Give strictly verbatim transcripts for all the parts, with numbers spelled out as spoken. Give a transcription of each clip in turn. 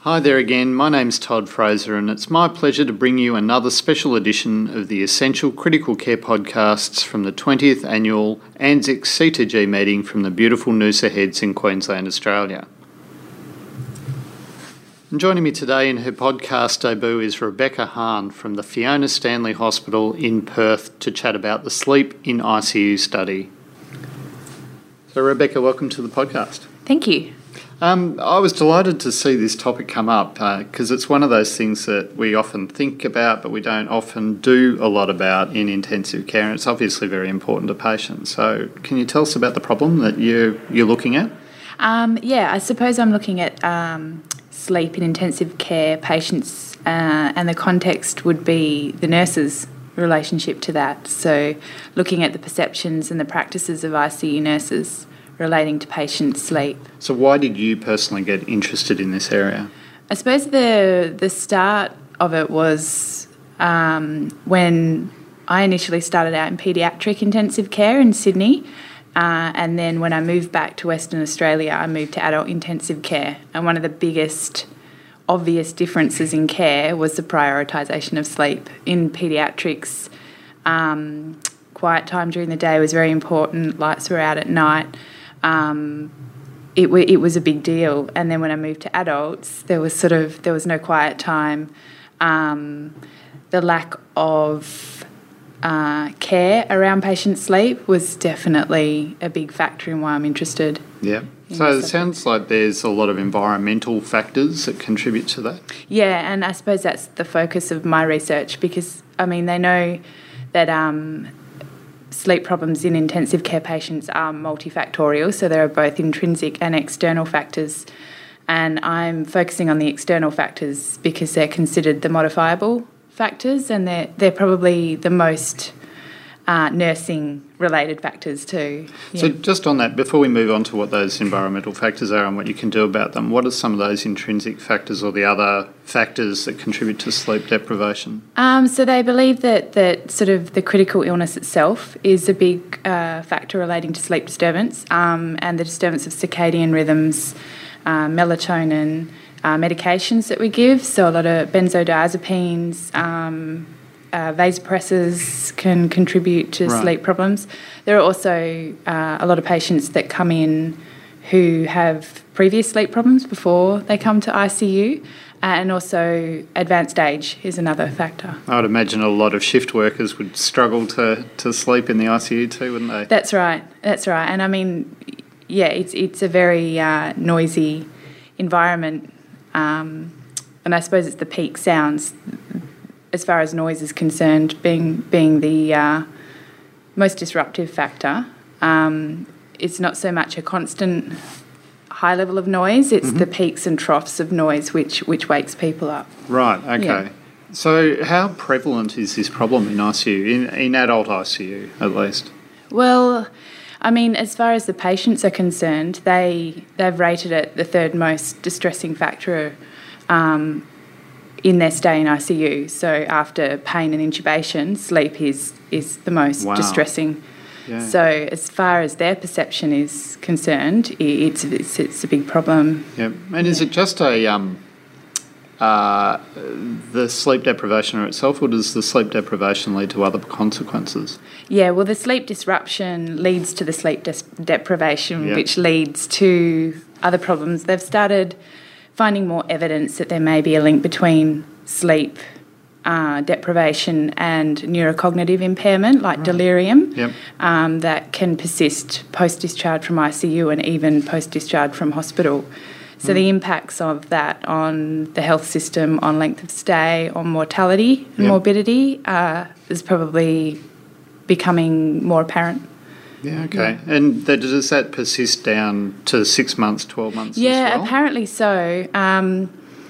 Hi there again, my name's Todd Fraser and it's my pleasure to bring you another special edition of the Essential Critical Care podcasts from the twentieth Annual ANZICS C two G meeting from the beautiful Noosa Heads in Queensland, Australia. And joining me today in her podcast debut is Rebecca Hahn from the Fiona Stanley Hospital in Perth to chat about the Sleep in I C U study. So Rebecca, welcome to the podcast. Thank you. Um, I was delighted to see this topic come up because uh, it's one of those things that we often think about but we don't often do a lot about in intensive care, and it's obviously very important to patients. So can you tell us about the problem that you, you're looking at? Um, yeah, I suppose I'm looking at um, sleep in intensive care patients uh, and the context would be the nurses' relationship to that. So looking at the perceptions and the practices of I C U nurses relating to patient sleep. So why did you personally get interested in this area? I suppose the the start of it was um, when I initially started out in paediatric intensive care in Sydney, uh, and then when I moved back to Western Australia, I moved to adult intensive care. And one of the biggest obvious differences in care was the prioritisation of sleep. In paediatrics, um, quiet time during the day was very important, lights were out at night. Um, it, w- it was a big deal. And then when I moved to adults, there was sort of, there was no quiet time. Um, the lack of uh, care around patient sleep was definitely a big factor in why I'm interested. Yeah. So it sounds like there's a lot of environmental factors that contribute to that. Yeah, and I suppose that's the focus of my research because, I mean, they know that um, sleep problems in intensive care patients are multifactorial, so there are both intrinsic and external factors. And I'm focusing on the external factors because they're considered the modifiable factors and they're, they're probably the most uh, nursing-related factors too. Yeah. So just on that, before we move on to what those environmental factors are and what you can do about them, what are some of those intrinsic factors or the other factors that contribute to sleep deprivation? Um, so they believe that, that sort of the critical illness itself is a big uh, factor relating to sleep disturbance um, and the disturbance of circadian rhythms, uh, melatonin, uh, medications that we give, so a lot of benzodiazepines, um, Uh, vasopressors can contribute to right. sleep problems. There are also uh, a lot of patients that come in who have previous sleep problems before they come to I C U, uh, and also advanced age is another factor. I would imagine a lot of shift workers would struggle to, to sleep in the I C U too, wouldn't they? That's right, that's right. And I mean, yeah, it's, it's a very uh, noisy environment, um, and I suppose it's the peak sounds as far as noise is concerned, being being the uh, most disruptive factor. Um, it's not so much a constant high level of noise, it's mm-hmm. the peaks and troughs of noise which, which wakes people up. Right, okay. Yeah. So how prevalent is this problem in I C U, in, in adult I C U at least? Well, I mean, as far as the patients are concerned, they, they've rated it the third most distressing factor um, in their stay in I C U. So after pain and intubation, sleep is, is the most wow. distressing. Yeah. So as far as their perception is concerned, it's it's, it's a big problem. Yep. And is yeah. it just a um, uh, the sleep deprivation itself, or does the sleep deprivation lead to other consequences? Yeah, well, the sleep disruption leads to the sleep des- deprivation, yep. which leads to other problems. They've started finding more evidence that there may be a link between sleep uh, deprivation and neurocognitive impairment, like right. delirium, yep. um, that can persist post-discharge from I C U and even post-discharge from hospital. So mm. the impacts of that on the health system, on length of stay, on mortality and yep. morbidity uh, is probably becoming more apparent. Yeah, okay. Yeah. And that, does that persist down to six months, twelve months yeah, as well? Apparently so. Um,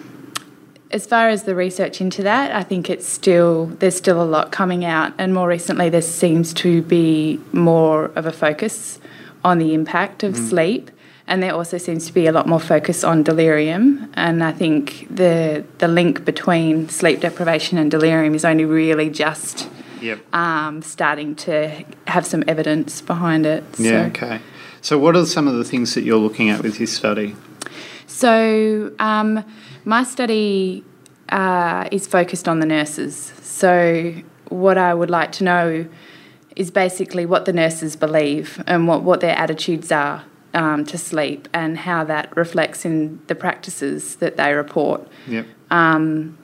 as far as the research into that, I think it's still, there's still a lot coming out, and more recently there seems to be more of a focus on the impact of mm. sleep, and there also seems to be a lot more focus on delirium, and I think the the link between sleep deprivation and delirium is only really just Yep. Um, starting to have some evidence behind it. Yeah, so. okay. So what are some of the things that you're looking at with your study? So um, my study uh, is focused on the nurses. So what I would like to know is basically what the nurses believe and what, what their attitudes are um, to sleep and how that reflects in the practices that they report. Yep. Um,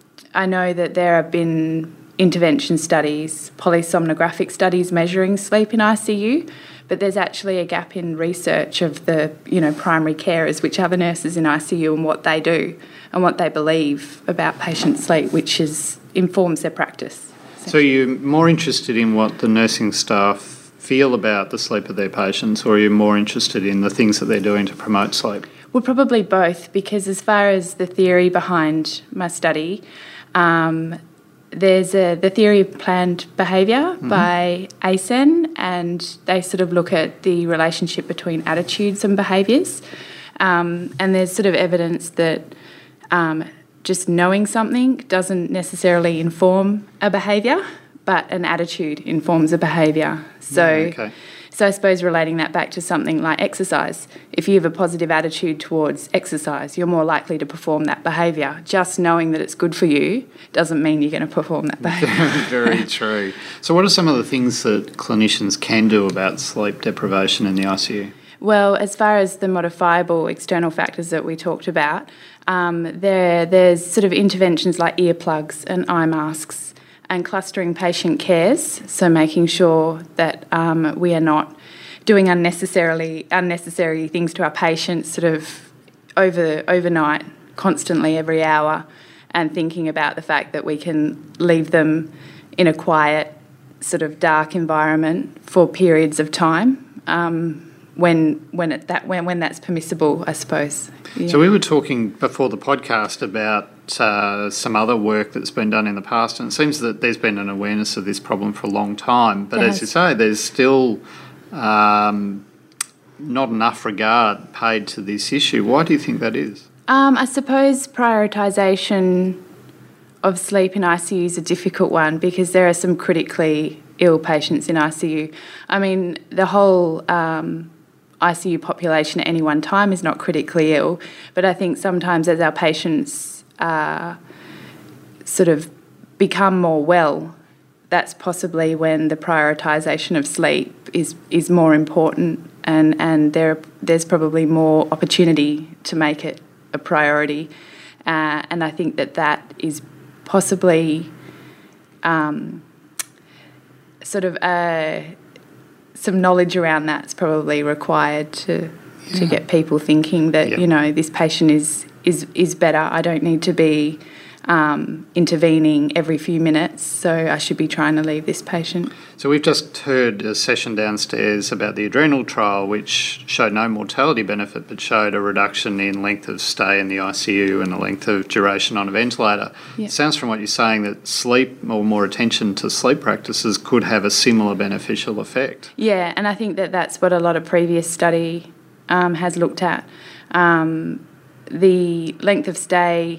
I know that there have been intervention studies, polysomnographic studies measuring sleep in I C U, but there's actually a gap in research of the, you know, primary carers, which are the nurses in I C U, and what they do and what they believe about patient sleep, which is informs their practice. So you're more interested in what the nursing staff feel about the sleep of their patients, or are you more interested in the things that they're doing to promote sleep? Well, probably both, because as far as the theory behind my study, um, there's a, the theory of planned behaviour mm-hmm. by A S E N, and they sort of look at the relationship between attitudes and behaviours. Um, and there's sort of evidence that um, just knowing something doesn't necessarily inform a behaviour, but an attitude informs a behaviour. So, okay. so I suppose relating that back to something like exercise, if you have a positive attitude towards exercise, you're more likely to perform that behaviour. Just knowing that it's good for you doesn't mean you're going to perform that behaviour. Very true. So what are some of the things that clinicians can do about sleep deprivation in the I C U? Well, as far as the modifiable external factors that we talked about, um, there there's sort of interventions like earplugs and eye masks and clustering patient cares, so making sure that um, we are not doing unnecessarily unnecessary things to our patients sort of over overnight, constantly every hour, and thinking about the fact that we can leave them in a quiet, sort of dark environment for periods of time. Um, when when it, that when when that's permissible, I suppose. Yeah. So we were talking before the podcast about uh, some other work that's been done in the past, and it seems that there's been an awareness of this problem for a long time. But There as has. you say, there's still um, not enough regard paid to this issue. Why do you think that is? Um, I suppose prioritisation of sleep in I C U is a difficult one, because there are some critically ill patients in I C U. I mean, the whole um, I C U population at any one time is not critically ill, but I think sometimes as our patients uh, sort of become more well, that's possibly when the prioritisation of sleep is is more important, and, and there there's probably more opportunity to make it a priority. Uh, and I think that that is possibly um, sort of a... some knowledge around that's probably required to yeah. to get people thinking that, yep. you know, this patient is is is better. I don't need to be um, intervening every few minutes, so I should be trying to leave this patient. So we've just heard a session downstairs about the adrenal trial, which showed no mortality benefit, but showed a reduction in length of stay in the I C U and the length of duration on a ventilator. Yep. It sounds from what you're saying that sleep, or more attention to sleep practices, could have a similar beneficial effect. Yeah, and I think that that's what a lot of previous study um, has looked at. Um, the length of stay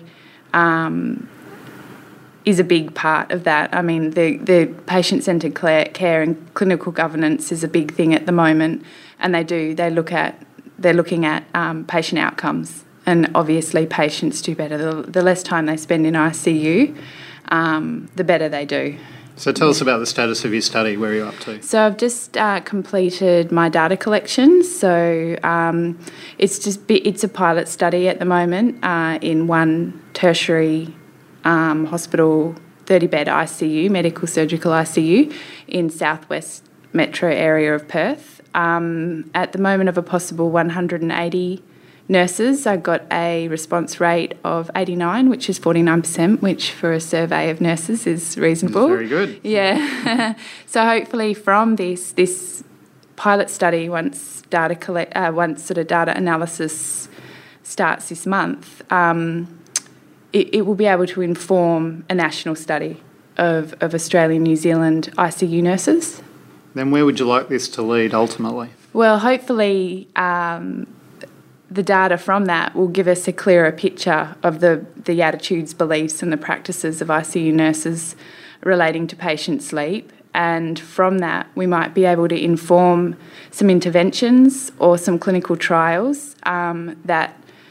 um, is a big part of that. I mean, the, the patient-centred care and clinical governance is a big thing at the moment, and they do, they look at, they're looking at um, patient outcomes, and obviously patients do better. The, the less time they spend in I C U, um, the better they do. So tell us about the status of your study. Where are you up to? So I've just uh, completed my data collection. So um, it's just be, it's a pilot study at the moment uh, in one tertiary um, hospital, thirty bed I C U, medical surgical I C U in southwest metro area of Perth. Um, at the moment of a possible one hundred eighty nurses, I got a response rate of eighty-nine, which is forty-nine percent, which for a survey of nurses is reasonable. Very good. Yeah. So hopefully from this this pilot study, once data collect, uh, once sort of data analysis starts this month, um, it, it will be able to inform a national study of, of Australian, New Zealand I C U nurses. Then where would you like this to lead ultimately? Well, hopefully um, the data from that will give us a clearer picture of the, the attitudes, beliefs and the practices of I C U nurses relating to patient sleep. And from that, we might be able to inform some interventions or some clinical trials um, that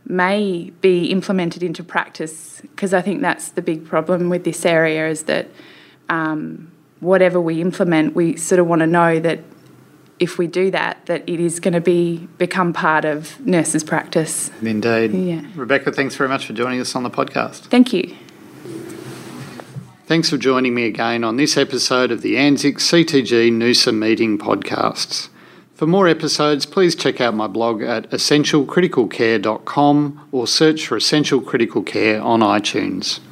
may be implemented into practice, because I think that's the big problem with this area, is that um, whatever we implement, we sort of want to know that if we do that, that it is going to be become part of nurses' practice. Indeed. Yeah. Rebecca, thanks very much for joining us on the podcast. Thank you. Thanks for joining me again on this episode of the ANZIC C T G Noosa Meeting podcasts. For more episodes, please check out my blog at essential critical care dot com or search for Essential Critical Care on iTunes.